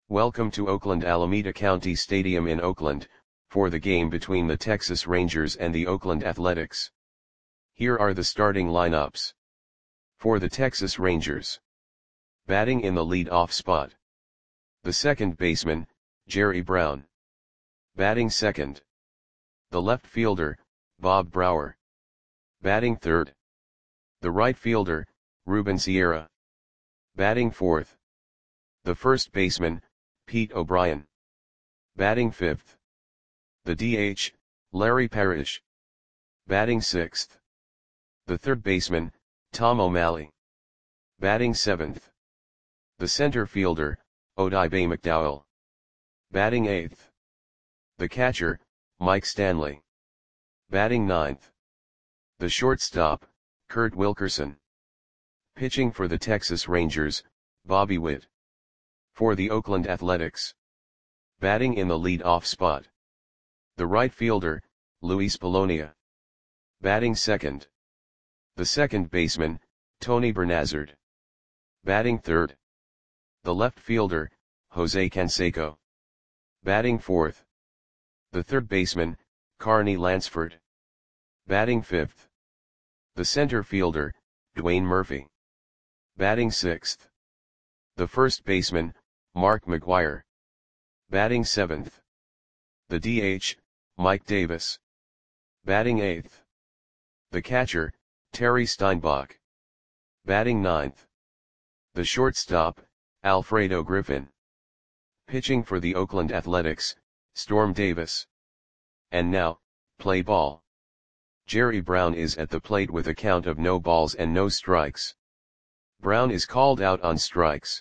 Welcome to Oakland Alameda County Stadium in Oakland, for the game between the Texas Rangers and the Oakland Athletics. Here are the starting lineups. For the Texas Rangers. Batting in the lead-off spot. The second baseman, Jerry Brown. Batting second. The left fielder, Bob Brouwer. Batting third. The right fielder, Ruben Sierra. Batting fourth. The first baseman, Pete O'Brien. Batting fifth. The DH, Larry Parrish. Batting sixth. The third baseman, Tom O'Malley. Batting seventh. The center fielder, Odibe McDowell. Batting eighth. The catcher, Mike Stanley. Batting ninth. The shortstop, Kurt Wilkerson. Pitching for the Texas Rangers, Bobby Witt. For the Oakland Athletics. Batting in the lead-off spot. The right fielder, Luis Polonia. Batting second. The second baseman, Tony Bernazard. Batting third. The left fielder, Jose Canseco. Batting fourth. The third baseman, Carney Lansford. Batting fifth. The center fielder, Dwayne Murphy. Batting sixth. The first baseman, Mark McGwire. Batting seventh. The DH, Mike Davis. Batting eighth. The catcher, Terry Steinbach. Batting ninth. The shortstop, Alfredo Griffin. Pitching for the Oakland Athletics, Storm Davis. And now, play ball. Jerry Brown is at the plate with a count of no balls and no strikes. Brown is called out on strikes.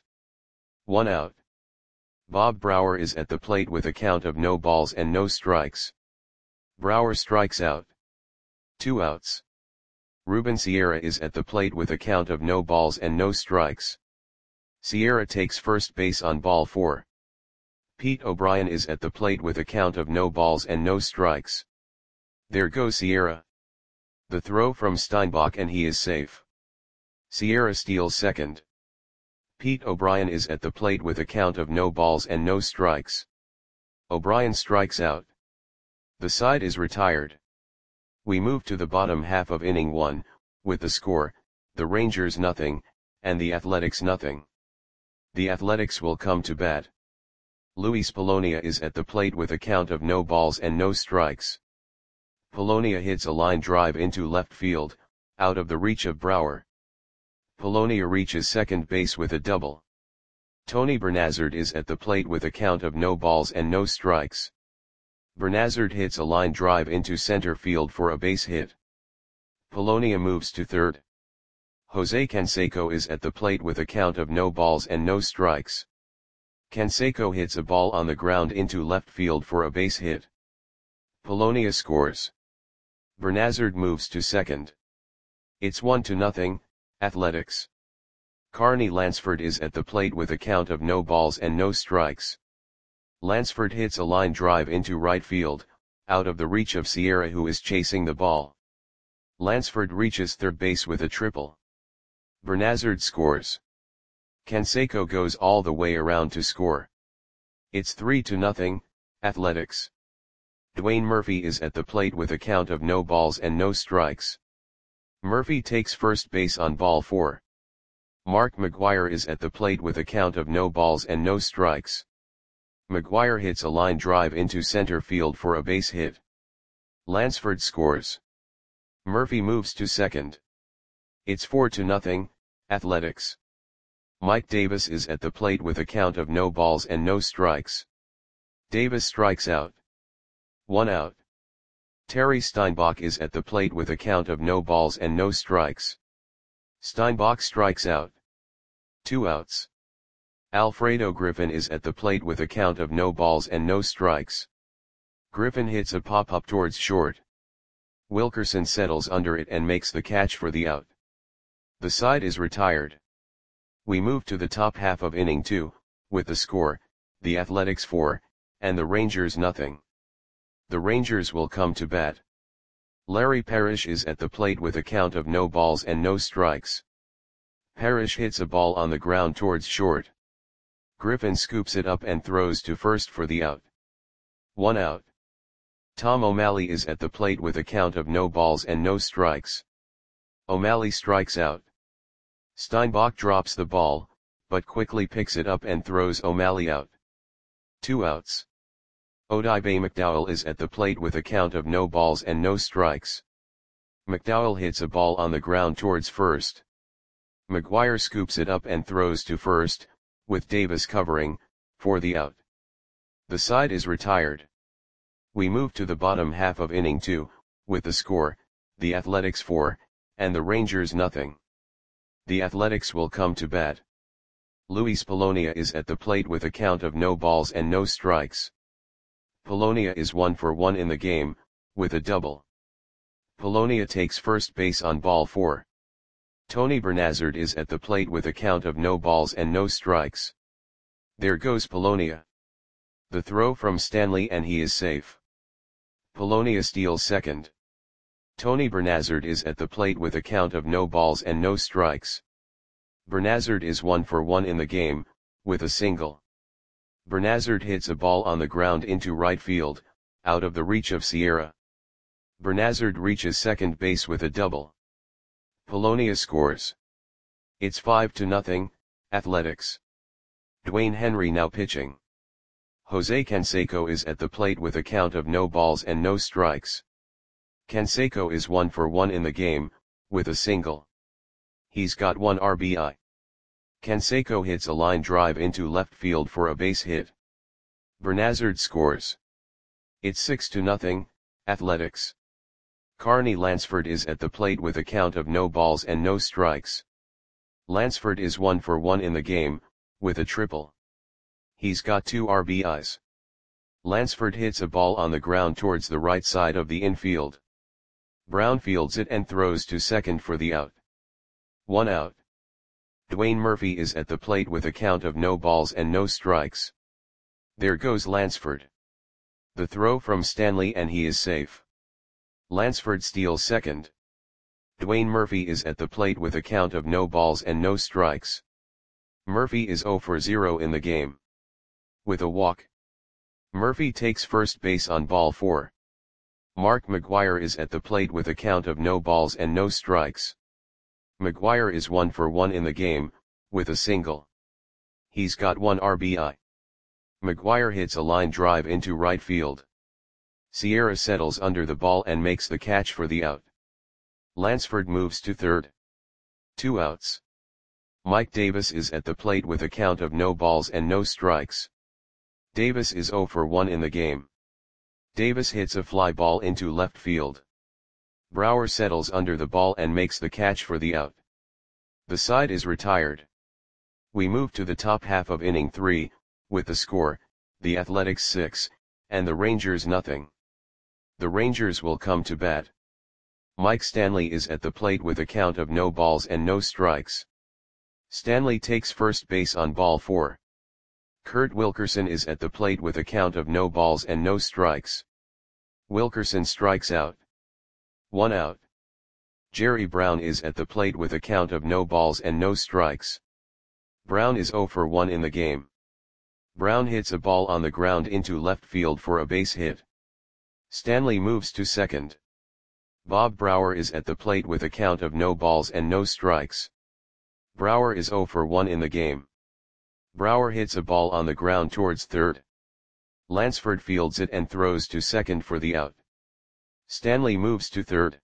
1 out. Bob Brouwer is at the plate with a count of no balls and no strikes. Brouwer strikes out. 2 outs. Ruben Sierra is at the plate with a count of no balls and no strikes. Sierra takes first base on ball 4. Pete O'Brien is at the plate with a count of no balls and no strikes. There goes Sierra. The throw from Steinbach and he is safe. Sierra steals second. Pete O'Brien is at the plate with a count of no balls and no strikes. O'Brien strikes out. The side is retired. We move to the bottom half of inning 1, with the score, the Rangers nothing, and the Athletics nothing. The Athletics will come to bat. Luis Polonia is at the plate with a count of no balls and no strikes. Polonia hits a line drive into left field, out of the reach of Brouwer. Polonia reaches second base with a double. Tony Bernazard is at the plate with a count of no balls and no strikes. Bernazard hits a line drive into center field for a base hit. Polonia moves to third. Jose Canseco is at the plate with a count of no balls and no strikes. Canseco hits a ball on the ground into left field for a base hit. Polonia scores. Bernazard moves to second. It's 1-0, Athletics. Carney Lansford is at the plate with a count of no balls and no strikes. Lansford hits a line drive into right field, out of the reach of Sierra who is chasing the ball. Lansford reaches third base with a triple. Bernazard scores. Canseco goes all the way around to score. It's 3-0, Athletics. Dwayne Murphy is at the plate with a count of no balls and no strikes. Murphy takes first base on ball 4. Mark McGwire is at the plate with a count of no balls and no strikes. McGwire hits a line drive into center field for a base hit. Lansford scores. Murphy moves to second. It's 4-0, Athletics. Mike Davis is at the plate with a count of no balls and no strikes. Davis strikes out. 1 out. Terry Steinbach is at the plate with a count of no balls and no strikes. Steinbach strikes out. 2 outs. Alfredo Griffin is at the plate with a count of no balls and no strikes. Griffin hits a pop-up towards short. Wilkerson settles under it and makes the catch for the out. The side is retired. We move to the top half of inning 2, with the score, the Athletics 4, and the Rangers nothing. The Rangers will come to bat. Larry Parrish is at the plate with a count of no balls and no strikes. Parrish hits a ball on the ground towards short. Griffin scoops it up and throws to first for the out. 1 out. Tom O'Malley is at the plate with a count of no balls and no strikes. O'Malley strikes out. Steinbach drops the ball, but quickly picks it up and throws O'Malley out. 2 outs. Odibe McDowell is at the plate with a count of no balls and no strikes. McDowell hits a ball on the ground towards first. McGuire scoops it up and throws to first, with Davis covering, for the out. The side is retired. We move to the bottom half of inning 2, with the score, the Athletics 4, and the Rangers nothing. The Athletics will come to bat. Luis Polonia is at the plate with a count of no balls and no strikes. Polonia is 1 for 1 in the game, with a double. Polonia takes first base on ball 4. Tony Bernazard is at the plate with a count of no balls and no strikes. There goes Polonia. The throw from Stanley and he is safe. Polonia steals second. Tony Bernazard is at the plate with a count of no balls and no strikes. Bernazard is 1 for 1 in the game, with a single. Bernazard hits a ball on the ground into right field, out of the reach of Sierra. Bernazard reaches second base with a double. Polonia scores. It's 5-0, Athletics. Dwayne Henry now pitching. Jose Canseco is at the plate with a count of no balls and no strikes. Canseco is 1 for 1 in the game, with a single. He's got 1 RBI. Canseco hits a line drive into left field for a base hit. Bernazard scores. It's 6-0, Athletics. Carney Lansford is at the plate with a count of no balls and no strikes. Lansford is 1 for 1 in the game, with a triple. He's got 2 RBIs. Lansford hits a ball on the ground towards the right side of the infield. Brown fields it and throws to second for the out. 1 out. Dwayne Murphy is at the plate with a count of no balls and no strikes. There goes Lansford. The throw from Stanley and he is safe. Lansford steals second. Dwayne Murphy is at the plate with a count of no balls and no strikes. Murphy is 0 for 0 in the game. With a walk. Murphy takes first base on ball 4. Mark McGuire is at the plate with a count of no balls and no strikes. McGuire is 1 for 1 in the game, with a single. He's got 1 RBI. McGuire hits a line drive into right field. Sierra settles under the ball and makes the catch for the out. Lansford moves to third. 2 outs. Mike Davis is at the plate with a count of no balls and no strikes. Davis is 0 for 1 in the game. Davis hits a fly ball into left field. Brower settles under the ball and makes the catch for the out. The side is retired. We move to the top half of inning 3, with the score, the Athletics 6, and the Rangers nothing. The Rangers will come to bat. Mike Stanley is at the plate with a count of no balls and no strikes. Stanley takes first base on ball 4. Kurt Wilkerson is at the plate with a count of no balls and no strikes. Wilkerson strikes out. 1 out. Jerry Brown is at the plate with a count of no balls and no strikes. Brown is 0 for 1 in the game. Brown hits a ball on the ground into left field for a base hit. Stanley moves to second. Bob Brower is at the plate with a count of no balls and no strikes. Brower is 0 for 1 in the game. Brower hits a ball on the ground towards third. Lansford fields it and throws to second for the out. Stanley moves to third.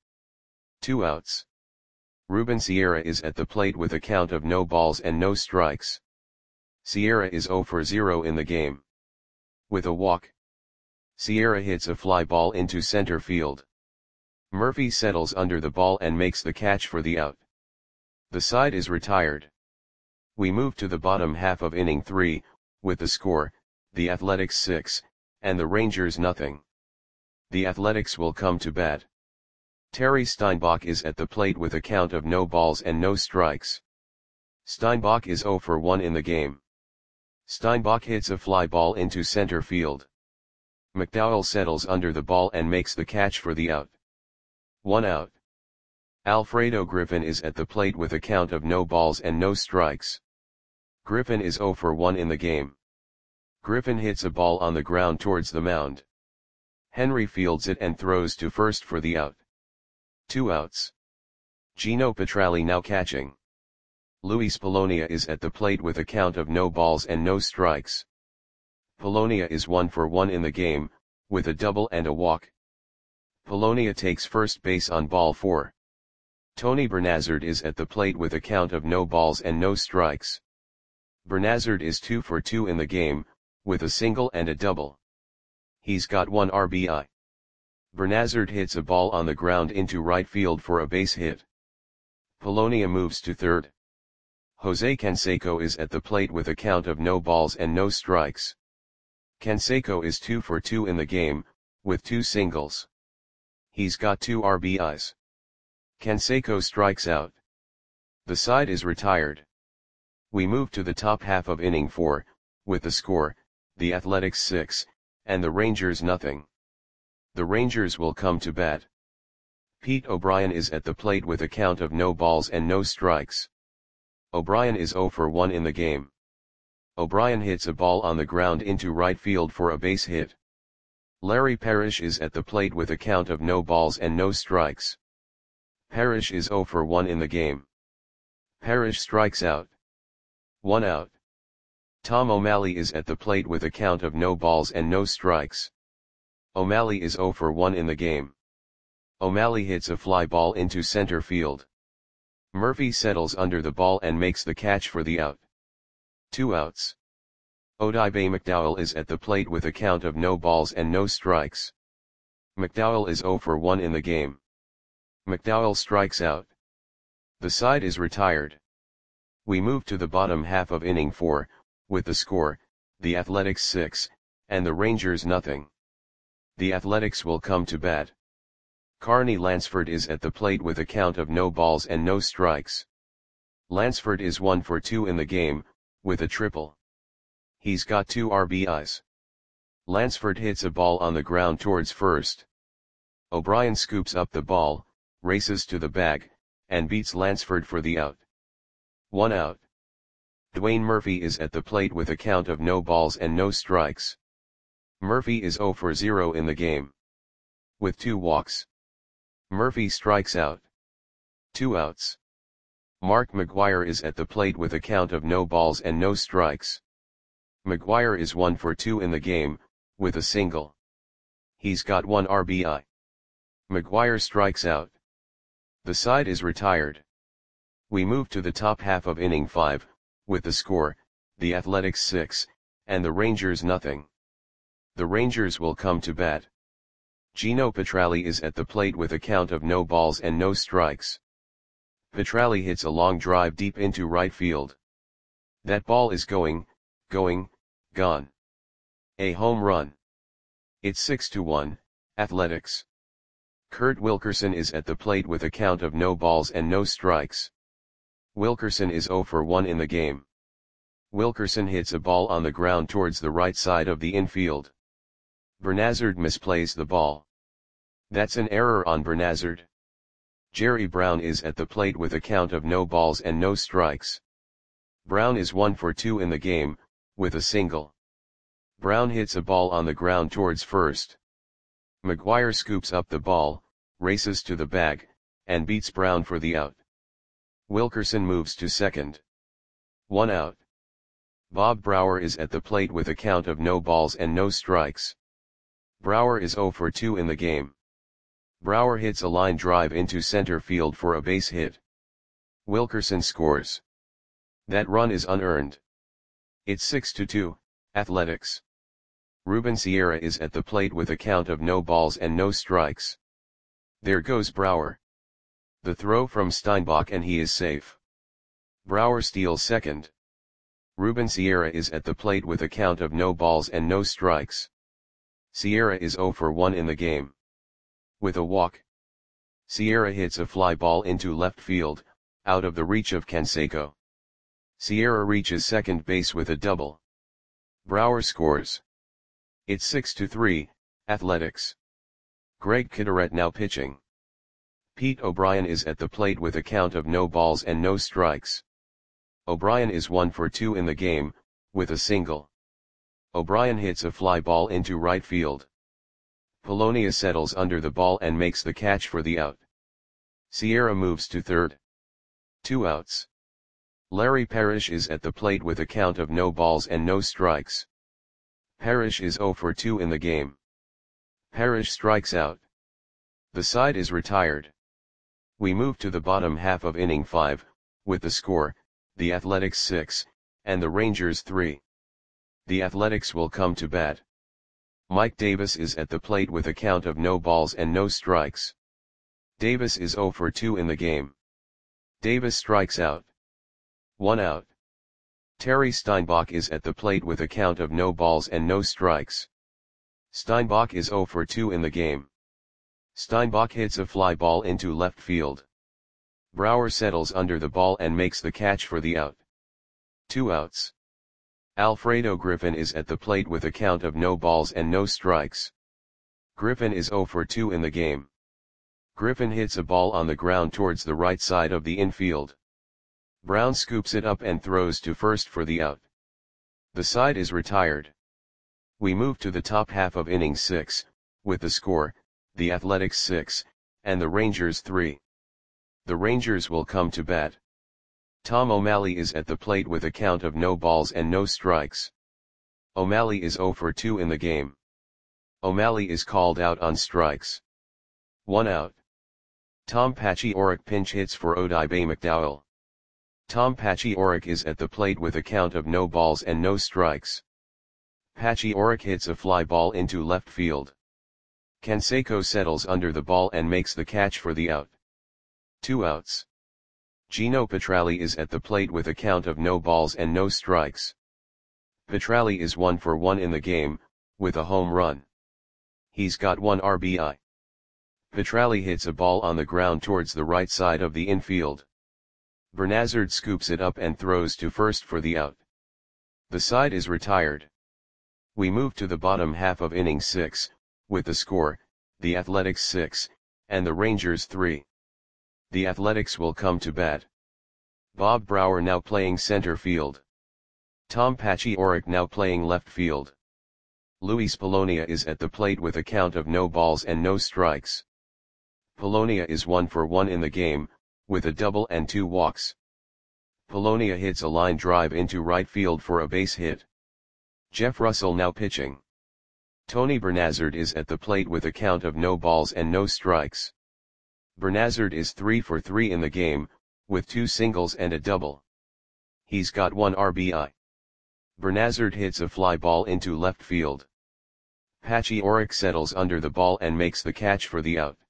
2 outs. Ruben Sierra is at the plate with a count of no balls and no strikes. Sierra is 0 for 0 in the game. With a walk. Sierra hits a fly ball into center field. Murphy settles under the ball and makes the catch for the out. The side is retired. We move to the bottom half of inning 3, with the score, the Athletics 6, and the Rangers nothing. The Athletics will come to bat. Terry Steinbach is at the plate with a count of no balls and no strikes. Steinbach is 0 for 1 in the game. Steinbach hits a fly ball into center field. McDowell settles under the ball and makes the catch for the out. 1 out. Alfredo Griffin is at the plate with a count of no balls and no strikes. Griffin is 0 for 1 in the game. Griffin hits a ball on the ground towards the mound. Henry fields it and throws to first for the out. 2 outs. Gino Petralli now catching. Luis Polonia is at the plate with a count of no balls and no strikes. Polonia is 1 for 1 in the game, with a double and a walk. Polonia takes first base on ball 4. Tony Bernazard is at the plate with a count of no balls and no strikes. Bernazard is 2 for 2 in the game, with a single and a double. He's got 1 RBI. Bernazard hits a ball on the ground into right field for a base hit. Polonia moves to third. Jose Canseco is at the plate with a count of no balls and no strikes. Canseco is 2 for 2 in the game, with 2 singles. He's got 2 RBIs. Canseco strikes out. The side is retired. We move to the top half of inning 4, with the score, the Athletics 6, and the Rangers nothing. The Rangers will come to bat. Pete O'Brien is at the plate with a count of no balls and no strikes. O'Brien is 0 for 1 in the game. O'Brien hits a ball on the ground into right field for a base hit. Larry Parrish is at the plate with a count of no balls and no strikes. Parrish is 0 for 1 in the game. Parrish strikes out. 1 out. Tom O'Malley is at the plate with a count of no balls and no strikes. O'Malley is 0 for 1 in the game. O'Malley hits a fly ball into center field. Murphy settles under the ball and makes the catch for the out. 2 outs. Odibe McDowell is at the plate with a count of no balls and no strikes. McDowell is 0 for 1 in the game. McDowell strikes out. The side is retired. We move to the bottom half of inning 4, with the score, the Athletics 6, and the Rangers nothing. The Athletics will come to bat. Carney Lansford is at the plate with a count of no balls and no strikes. Lansford is 1 for 2 in the game, with a triple. He's got 2 RBIs. Lansford hits a ball on the ground towards first. O'Brien scoops up the ball, races to the bag, and beats Lansford for the out. 1 out. Dwayne Murphy is at the plate with a count of no balls and no strikes. Murphy is 0 for 0 in the game. With 2 walks. Murphy strikes out. 2 outs. Mark McGuire is at the plate with a count of no balls and no strikes. McGuire is 1 for 2 in the game, with a single. He's got 1 RBI. McGuire strikes out. The side is retired. We move to the top half of inning 5, with the score, the Athletics 6, and the Rangers nothing. The Rangers will come to bat. Gino Petralli is at the plate with a count of no balls and no strikes. Petralli hits a long drive deep into right field. That ball is gone. A home run. It's 6-1, Athletics. Kurt Wilkerson is at the plate with a count of no balls and no strikes. Wilkerson is 0 for 1 in the game. Wilkerson hits a ball on the ground towards the right side of the infield. Bernazard misplays the ball. That's an error on Bernazard. Jerry Brown is at the plate with a count of no balls and no strikes. Brown is 1 for 2 in the game, with a single. Brown hits a ball on the ground towards first. McGuire scoops up the ball, races to the bag, and beats Brown for the out. Wilkerson moves to second. 1 out. Bob Brower is at the plate with a count of no balls and no strikes. Brower is 0 for 2 in the game. Brower hits a line drive into center field for a base hit. Wilkerson scores. That run is unearned. It's 6-2, Athletics. Ruben Sierra is at the plate with a count of no balls and no strikes. There goes Brower. The throw from Steinbach and he is safe. Brower steals second. Ruben Sierra is at the plate with a count of no balls and no strikes. Sierra is 0 for 1 in the game. With a walk. Sierra hits a fly ball into left field, out of the reach of Canseco. Sierra reaches second base with a double. Brower scores. It's 6-3, Athletics. Greg Kitteret now pitching. Pete O'Brien is at the plate with a count of no balls and no strikes. O'Brien is 1 for 2 in the game, with a single. O'Brien hits a fly ball into right field. Polonia settles under the ball and makes the catch for the out. Sierra moves to third. 2 outs. Larry Parrish is at the plate with a count of no balls and no strikes. Parrish is 0 for 2 in the game. Parrish strikes out. The side is retired. We move to the bottom half of inning 5, with the score, the Athletics 6, and the Rangers 3. The Athletics will come to bat. Mike Davis is at the plate with a count of no balls and no strikes. Davis is 0 for 2 in the game. Davis strikes out. 1 out. Terry Steinbach is at the plate with a count of no balls and no strikes. Steinbach is 0 for 2 in the game. Steinbach hits a fly ball into left field. Brower settles under the ball and makes the catch for the out. 2 outs. Alfredo Griffin is at the plate with a count of no balls and no strikes. Griffin is 0 for 2 in the game. Griffin hits a ball on the ground towards the right side of the infield. Brown scoops it up and throws to first for the out. The side is retired. We move to the top half of inning 6, with the score, the Athletics 6, and the Rangers 3. The Rangers will come to bat. Tom O'Malley is at the plate with a count of no balls and no strikes. O'Malley is 0 for 2 in the game. O'Malley is called out on strikes. 1 out. Tom Pachioric pinch hits for Odibe McDowell. Tom Pachioric is at the plate with a count of no balls and no strikes. Pachioric hits a fly ball into left field. Canseco settles under the ball and makes the catch for the out. 2 outs. Gino Petralli is at the plate with a count of no balls and no strikes. Petralli is 1 for 1 in the game, with a home run. He's got 1 RBI. Petralli hits a ball on the ground towards the right side of the infield. Bernazard scoops it up and throws to first for the out. The side is retired. We move to the bottom half of inning 6, with the score, the Athletics 6, and the Rangers 3. The Athletics will come to bat. Bob Brower now playing center field. Tom Pachioric now playing left field. Luis Polonia is at the plate with a count of no balls and no strikes. Polonia is 1 for 1 in the game, with a double and 2 walks. Polonia hits a line drive into right field for a base hit. Jeff Russell now pitching. Tony Bernazard is at the plate with a count of no balls and no strikes. Bernazard is 3 for 3 in the game, with 2 singles and a double. He's got 1 RBI. Bernazard hits a fly ball into left field. Pachioric settles under the ball and makes the catch for the out.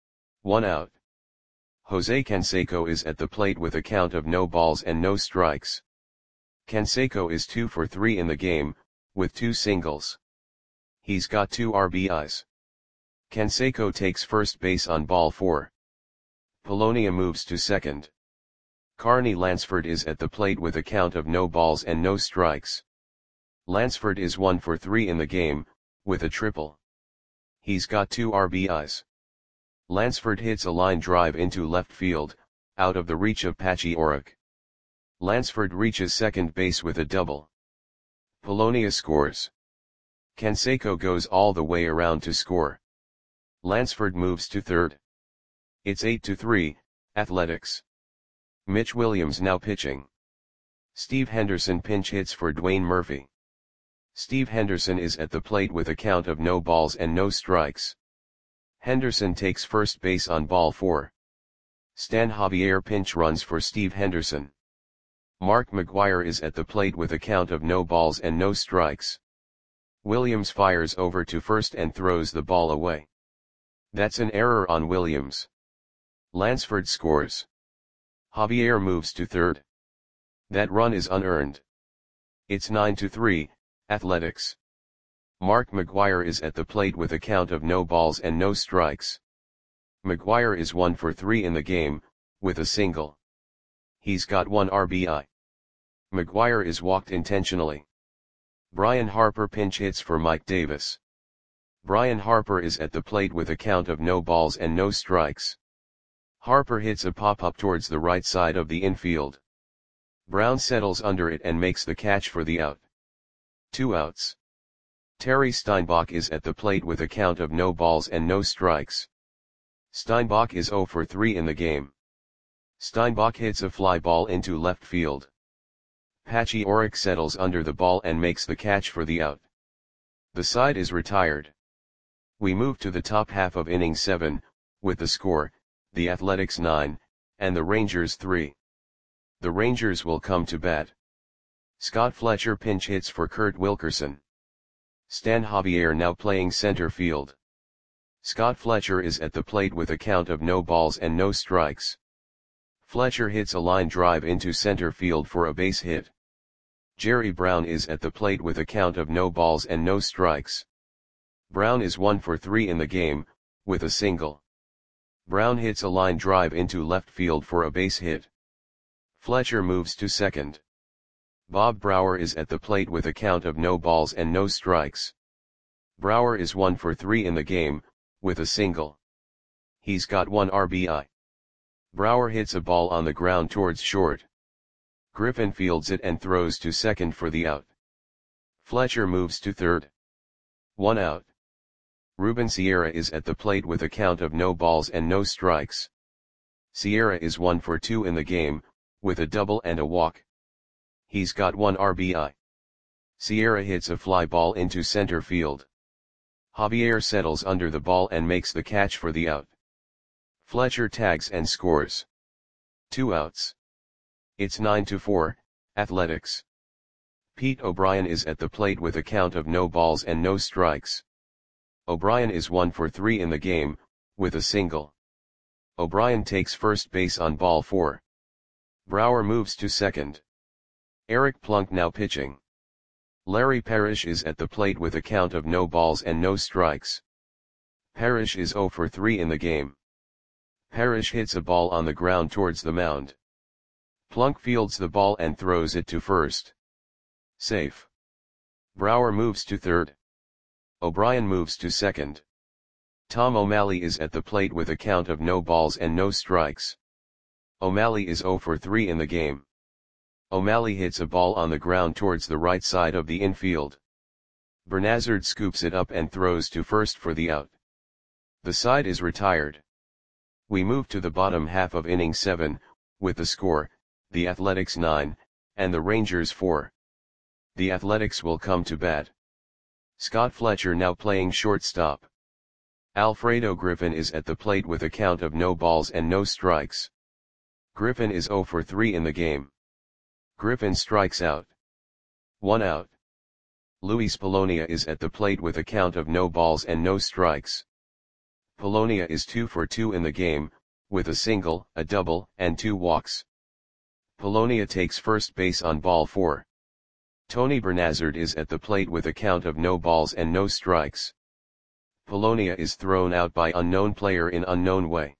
1 out. Jose Canseco is at the plate with a count of no balls and no strikes. Canseco is 2 for 3 in the game, with 2 singles. He's got 2 RBIs. Canseco takes first base on ball 4. Polonia moves to second. Carney Lansford is at the plate with a count of no balls and no strikes. Lansford is 1 for 3 in the game, with a triple. He's got 2 RBIs. Lansford hits a line drive into left field, out of the reach of Pachioric. Lansford reaches second base with a double. Polonia scores. Canseco goes all the way around to score. Lansford moves to third. It's 8-3, Athletics. Mitch Williams now pitching. Steve Henderson pinch hits for Dwayne Murphy. Steve Henderson is at the plate with a count of no balls and no strikes. Henderson takes first base on ball 4. Stan Javier pinch runs for Steve Henderson. Mark McGuire is at the plate with a count of no balls and no strikes. Williams fires over to first and throws the ball away. That's an error on Williams. Lansford scores. Javier moves to third. That run is unearned. It's 9-3, Athletics. Mark McGuire is at the plate with a count of no balls and no strikes. McGuire is 1 for 3 in the game, with a single. He's got 1 RBI. McGuire is walked intentionally. Brian Harper pinch hits for Mike Davis. Brian Harper is at the plate with a count of no balls and no strikes. Harper hits a pop-up towards the right side of the infield. Brown settles under it and makes the catch for the out. 2 outs. Terry Steinbach is at the plate with a count of no balls and no strikes. Steinbach is 0 for 3 in the game. Steinbach hits a fly ball into left field. Patchy Orich settles under the ball and makes the catch for the out. The side is retired. We move to the top half of inning 7, with the score, the Athletics 9, and the Rangers 3. The Rangers will come to bat. Scott Fletcher pinch hits for Kurt Wilkerson. Stan Javier now playing center field. Scott Fletcher is at the plate with a count of no balls and no strikes. Fletcher hits a line drive into center field for a base hit. Jerry Brown is at the plate with a count of no balls and no strikes. Brown is 1 for 3 in the game, with a single. Brown hits a line drive into left field for a base hit. Fletcher moves to second. Bob Brower is at the plate with a count of no balls and no strikes. Brower is 1 for 3 in the game, with a single. He's got 1 RBI. Brower hits a ball on the ground towards short. Griffin fields it and throws to second for the out. Fletcher moves to third. 1 out. Ruben Sierra is at the plate with a count of no balls and no strikes. Sierra is 1 for 2 in the game, with a double and a walk. He's got 1 RBI. Sierra hits a fly ball into center field. Javier settles under the ball and makes the catch for the out. Fletcher tags and scores. 2 outs. It's 9-4, Athletics. Pete O'Brien is at the plate with a count of no balls and no strikes. O'Brien is 1 for 3 in the game, with a single. O'Brien takes first base on ball 4. Brower moves to second. Eric Plunk now pitching. Larry Parrish is at the plate with a count of no balls and no strikes. Parrish is 0 for 3 in the game. Parrish hits a ball on the ground towards the mound. Plunk fields the ball and throws it to first. Safe. Brower moves to third. O'Brien moves to second. Tom O'Malley is at the plate with a count of no balls and no strikes. O'Malley is 0 for 3 in the game. O'Malley hits a ball on the ground towards the right side of the infield. Bernazard scoops it up and throws to first for the out. The side is retired. We move to the bottom half of inning 7, with the score, the Athletics 9, and the Rangers 4. The Athletics will come to bat. Scott Fletcher now playing shortstop. Alfredo Griffin is at the plate with a count of no balls and no strikes. Griffin is 0 for 3 in the game. Griffin strikes out. 1 out. Luis Polonia is at the plate with a count of no balls and no strikes. Polonia is 2 for 2 in the game, with a single, a double, and 2 walks. Polonia takes first base on ball 4. Tony Bernazard is at the plate with a count of no balls and no strikes. Polonia is thrown out by unknown player in unknown way.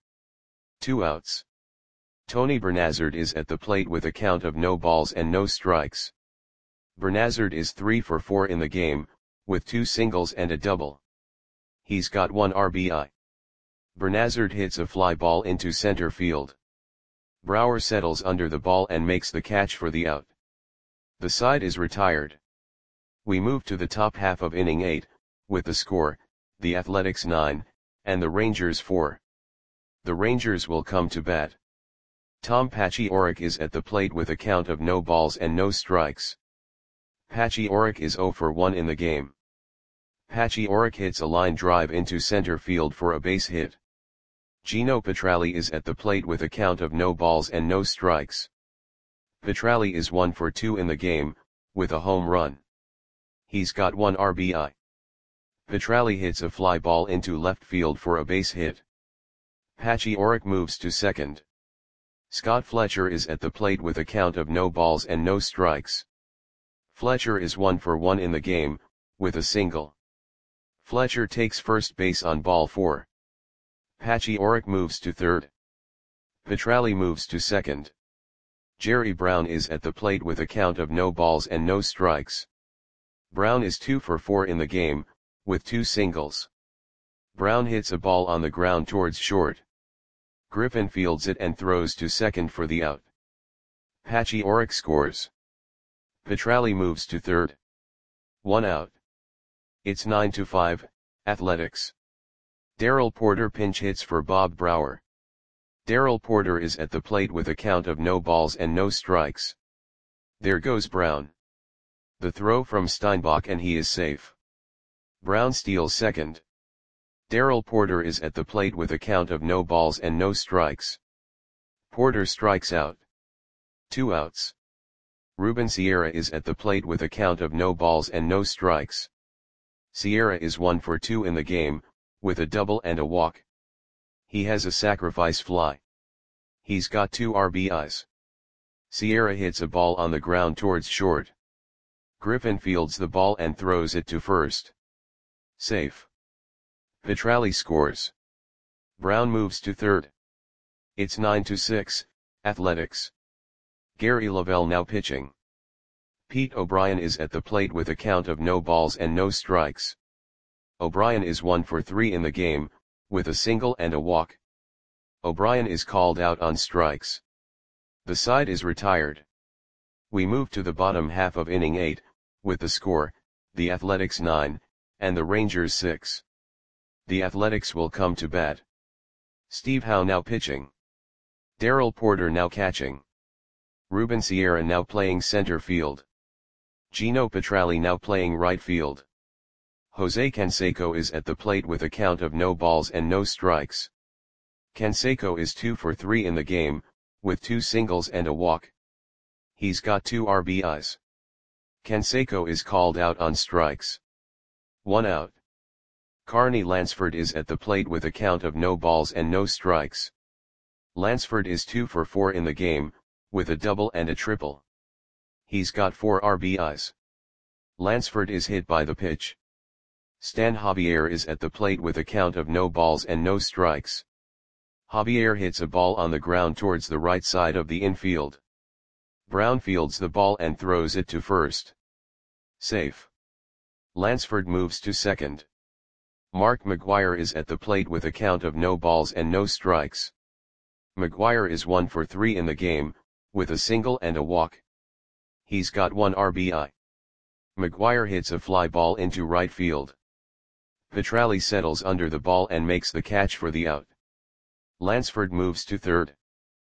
2 outs. Tony Bernazard is at the plate with a count of no balls and no strikes. Bernazard is 3 for 4 in the game, with 2 singles and a double. He's got 1 RBI. Bernazard hits a fly ball into center field. Brower settles under the ball and makes the catch for the out. The side is retired. We move to the top half of inning 8, with the score, the Athletics 9, and the Rangers 4. The Rangers will come to bat. Tom Patchy Orich is at the plate with a count of no balls and no strikes. Patchy Orich is 0 for 1 in the game. Patchy Orich hits a line drive into center field for a base hit. Gino Petralli is at the plate with a count of no balls and no strikes. Petralli is 1 for 2 in the game, with a home run. He's got 1 RBI. Petralli hits a fly ball into left field for a base hit. Patchy Orich moves to second. Scott Fletcher is at the plate with a count of no balls and no strikes. Fletcher is 1 for 1 in the game, with a single. Fletcher takes first base on ball 4. Patchy Orich moves to third. Petralli moves to second. Jerry Brown is at the plate with a count of no balls and no strikes. Brown is 2 for 4 in the game, with 2 singles. Brown hits a ball on the ground towards short. Griffin fields it and throws to second for the out. Pachyoric scores. Petrali moves to third. 1 out. It's 9-5, Athletics. Darrell Porter pinch hits for Bob Brower. Darrell Porter is at the plate with a count of no balls and no strikes. There goes Brown. The throw from Steinbach and he is safe. Brown steals second. Darrell Porter is at the plate with a count of no balls and no strikes. Porter strikes out. 2 outs. Ruben Sierra is at the plate with a count of no balls and no strikes. Sierra is 1 for 2 in the game, with a double and a walk. He has a sacrifice fly. He's got 2 RBIs. Sierra hits a ball on the ground towards short. Griffin fields the ball and throws it to first. Safe. Petrali scores. Brown moves to third. It's 9-6, Athletics. Gary Lavelle now pitching. Pete O'Brien is at the plate with a count of no balls and no strikes. O'Brien is 1 for 3 in the game, with a single and a walk. O'Brien is called out on strikes. The side is retired. We move to the bottom half of inning 8, with the score, the Athletics 9, and the Rangers 6. The Athletics will come to bat. Steve Howe now pitching. Darrell Porter now catching. Ruben Sierra now playing center field. Gino Petrali now playing right field. Jose Canseco is at the plate with a count of no balls and no strikes. Canseco is 2 for 3 in the game, with 2 singles and a walk. He's got 2 RBIs. Canseco is called out on strikes. 1 out. Carney Lansford is at the plate with a count of no balls and no strikes. Lansford is 2 for 4 in the game, with a double and a triple. He's got 4 RBIs. Lansford is hit by the pitch. Stan Javier is at the plate with a count of no balls and no strikes. Javier hits a ball on the ground towards the right side of the infield. Brown fields the ball and throws it to first. Safe. Lansford moves to second. Mark McGuire is at the plate with a count of no balls and no strikes. McGuire is 1 for 3 in the game, with a single and a walk. He's got 1 RBI. McGuire hits a fly ball into right field. Petrali settles under the ball and makes the catch for the out. Lansford moves to third.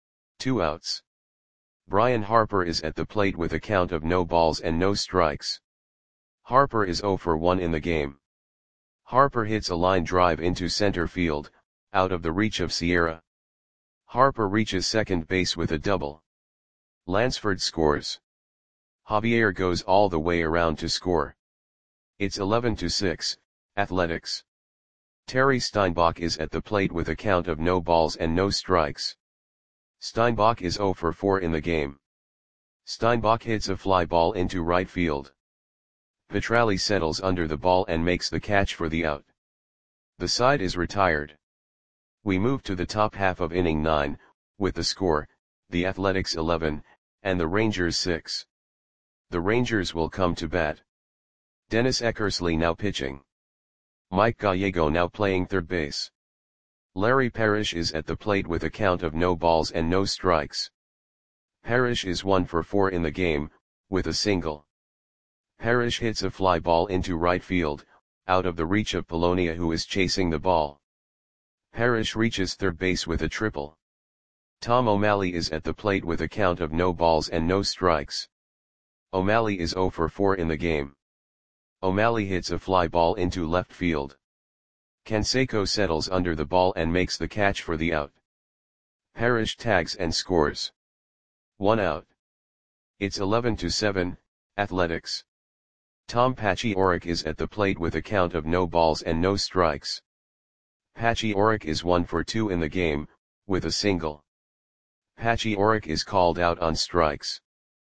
2 outs. Brian Harper is at the plate with a count of no balls and no strikes. Harper is 0 for 1 in the game. Harper hits a line drive into center field, out of the reach of Sierra. Harper reaches second base with a double. Lansford scores. Javier goes all the way around to score. It's 11-6, Athletics. Terry Steinbach is at the plate with a count of no balls and no strikes. Steinbach is 0 for 4 in the game. Steinbach hits a fly ball into right field. Petrali settles under the ball and makes the catch for the out. The side is retired. We move to the top half of inning 9, with the score, the Athletics 11, and the Rangers 6. The Rangers will come to bat. Dennis Eckersley now pitching. Mike Gallego now playing third base. Larry Parrish is at the plate with a count of no balls and no strikes. Parrish is 1 for 4 in the game, with a single. Parrish hits a fly ball into right field, out of the reach of Polonia who is chasing the ball. Parrish reaches third base with a triple. Tom O'Malley is at the plate with a count of no balls and no strikes. O'Malley is 0 for 4 in the game. O'Malley hits a fly ball into left field. Canseco settles under the ball and makes the catch for the out. Parrish tags and scores. 1 out. It's 11-7, Athletics. Tom Pachyoric is at the plate with a count of no balls and no strikes. Pachyoric is 1 for 2 in the game, with a single. Pachyoric is called out on strikes.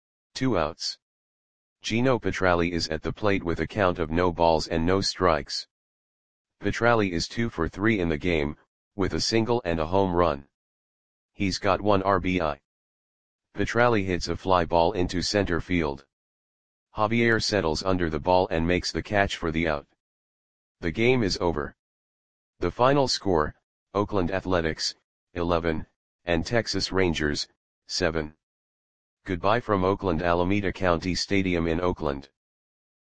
2 outs. Gino Petrali is at the plate with a count of no balls and no strikes. Petrali is 2 for 3 in the game, with a single and a home run. He's got 1 RBI. Petrali hits a fly ball into center field. Javier settles under the ball and makes the catch for the out. The game is over. The final score, Oakland Athletics, 11, and Texas Rangers, 7. Goodbye from Oakland Alameda County Stadium in Oakland.